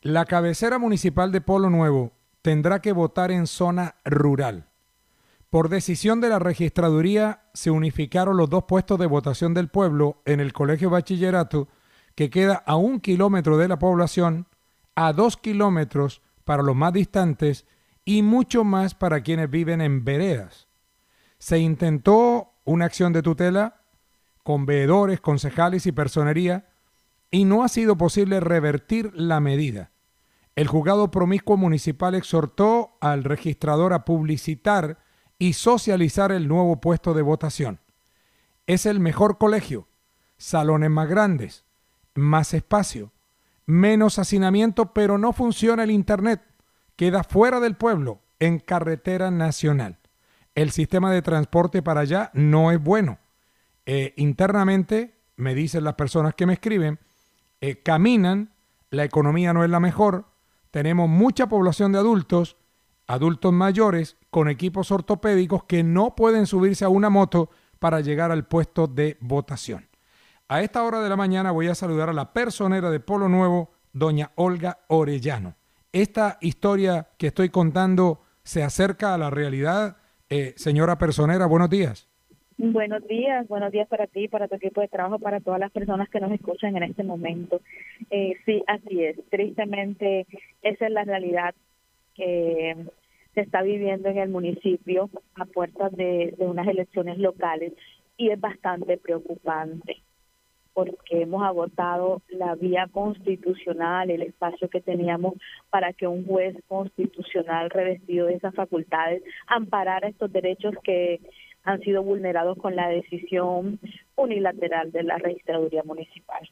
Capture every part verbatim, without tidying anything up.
La cabecera municipal de Polo Nuevo tendrá que votar en zona rural. Por decisión de la registraduría se unificaron los dos puestos de votación del pueblo en el Colegio Bachillerato, que queda a un kilómetro de la población, a dos kilómetros para los más distantes y mucho más para quienes viven en veredas. Se intentó una acción de tutela con veedores, concejales y personería y no ha sido posible revertir la medida. El juzgado promiscuo municipal exhortó al registrador a publicitar y socializar el nuevo puesto de votación. Es el mejor colegio, salones más grandes, más espacio, menos hacinamiento, pero no funciona el internet. Queda fuera del pueblo, en carretera nacional. El sistema de transporte para allá no es bueno. Eh, internamente, me dicen las personas que me escriben, eh, caminan, la economía no es la mejor, tenemos mucha población de adultos, adultos mayores con equipos ortopédicos que no pueden subirse a una moto para llegar al puesto de votación. A esta hora de la mañana voy a saludar a la personera de Polo Nuevo, doña Olga Orellano. Esta historia que estoy contando se acerca a la realidad. Eh, señora personera, buenos días. Buenos días, buenos días para ti, para tu equipo de trabajo, para todas las personas que nos escuchan en este momento. Eh, sí, así es. Tristemente, esa es la realidad que se está viviendo en el municipio a puertas de, de unas elecciones locales y es bastante preocupante porque hemos agotado la vía constitucional, el espacio que teníamos para que un juez constitucional revestido de esas facultades amparara estos derechos que han sido vulnerados con la decisión unilateral de la registraduría municipal.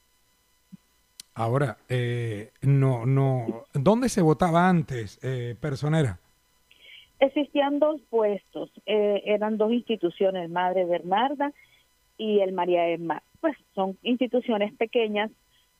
Ahora, eh, no, no, ¿dónde se votaba antes, eh, personera? Existían dos puestos, eh, eran dos instituciones, Madre Bernarda y el María Emma. Pues son instituciones pequeñas,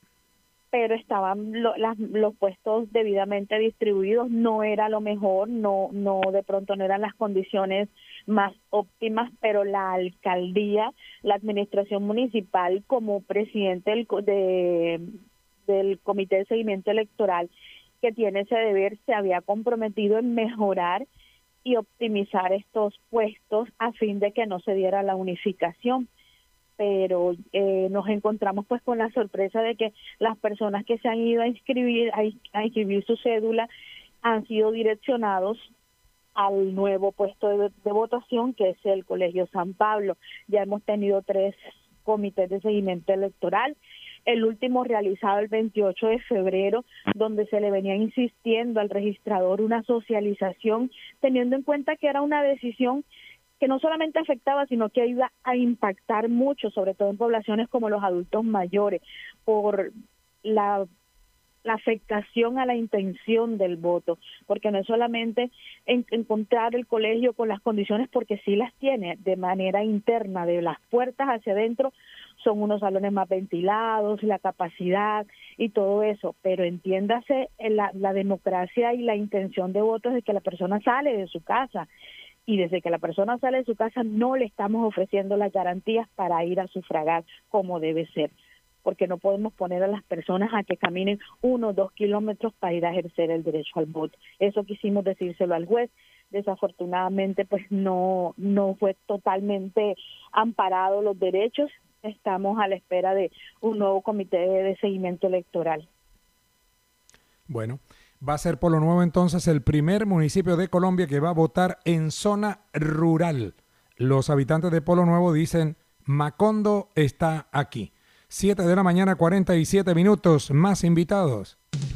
pero estaban lo, las, los puestos debidamente distribuidos. No era lo mejor, no, no de pronto no eran las condiciones más óptimas, pero la alcaldía, la administración municipal, como presidente del, de, del Comité de Seguimiento Electoral, que tiene ese deber, se había comprometido en mejorar y optimizar estos puestos a fin de que no se diera la unificación. Pero eh, nos encontramos pues con la sorpresa de que las personas que se han ido a inscribir, a, a inscribir su cédula han sido direccionados al nuevo puesto de, de votación, que es el Colegio San Pablo. Ya hemos tenido tres comités de seguimiento electoral, el último realizado el veintiocho de febrero, donde se le venía insistiendo al registrador una socialización, teniendo en cuenta que era una decisión que no solamente afectaba, sino que iba a impactar mucho, sobre todo en poblaciones como los adultos mayores, por la, la afectación a la intención del voto, porque no es solamente en, encontrar el colegio con las condiciones, porque sí las tiene de manera interna, de las puertas hacia adentro, son unos salones más ventilados, la capacidad y todo eso, pero entiéndase la, la democracia y la intención de voto desde que la persona sale de su casa. Y desde que la persona sale de su casa no le estamos ofreciendo las garantías para ir a sufragar como debe ser, porque no podemos poner a las personas a que caminen uno o dos kilómetros para ir a ejercer el derecho al voto. Eso quisimos decírselo al juez. Desafortunadamente, pues no, no fue totalmente amparado los derechos. Estamos a la espera de un nuevo comité de seguimiento electoral. Bueno. Va a ser Polo Nuevo entonces el primer municipio de Colombia que va a votar en zona rural. Los habitantes de Polo Nuevo dicen, Macondo está aquí. siete de la mañana, cuarenta y siete minutos, más invitados.